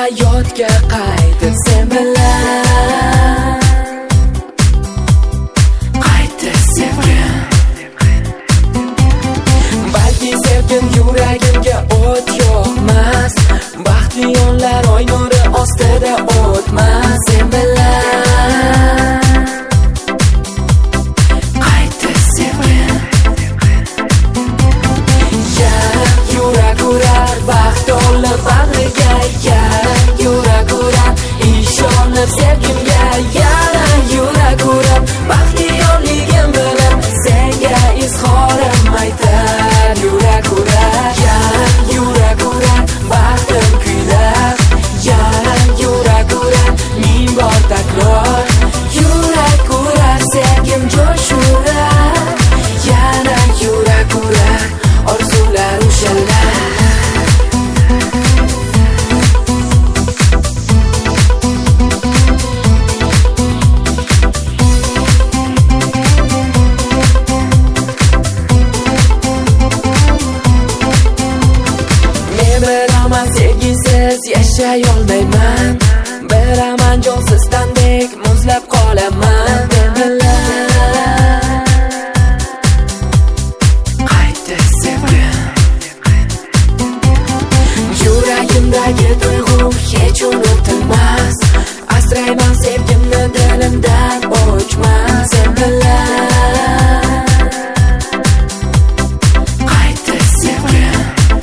hayotga qaytib sen bilan qaytib sevgim. Balki sevgim yuragimga o't yoqmas, baxtli yonlar oy nuri ostida o'tmas sen bilan qaytib sevgim. Yurak urar baxt olib bag'riga, yurak urar ishonib sevgimga, yana yurak urar baxtli yorligim bilan senga izhorim aytar. Yurak urar, yurak urar baxtim kuylar, yana yurak urar ming bor takror. Yurak urar sevgim jo'sh urar, yana yurak urar orzular o'shalar. Sevgisiz yashay olmayman, beraman jonsiz tandek muzlab qolaman sen bilan qaytib sevgim. Yuragimdagi tuyg'u hech unutilmas, asrayman sevgimni dilimdan o'chmas sen bilan qaytib sevgim.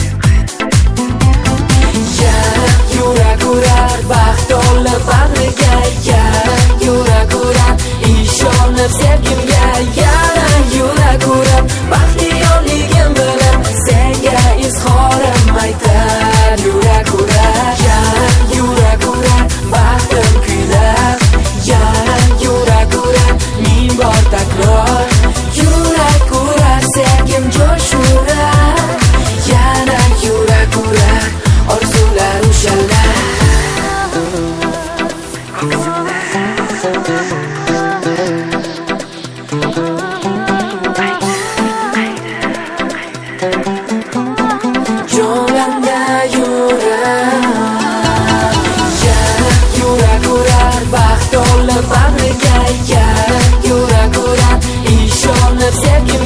Yurak urar baxt olib bag'riga, yurak urar ishonib sevgimga, yana yurak urar baxtli yorligim bilan senga izhorim aytar. Yurak urar, yurak urar baxtim kuylar, yana yurak urar ming bor takror. Yurak urar sevgim jo'sh urar, yana yurak urar orzular o'shalar. Jonimda yurar, yurak urar baxt olib bag'riga, yurak urar ishonib sevgim